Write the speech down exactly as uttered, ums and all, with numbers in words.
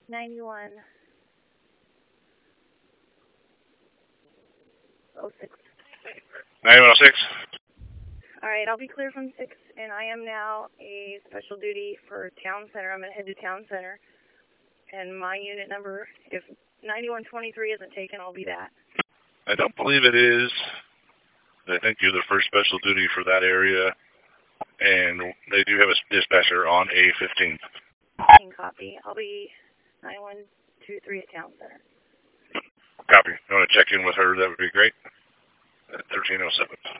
ninety-one oh six. ninety-one oh six? All right, I'll be clear from six, and I am now a special duty for Town Center. I'm going to head to Town Center, and my unit number, if ninety-one twenty-three isn't taken, I'll be that. I don't believe it is. I think you're the first special duty for that area, and they do have a dispatcher on A fifteen. Copy. I'll be ninety-one twenty-three at Town Center. Copy. You want to check in with her? That would be great. At thirteen oh seven.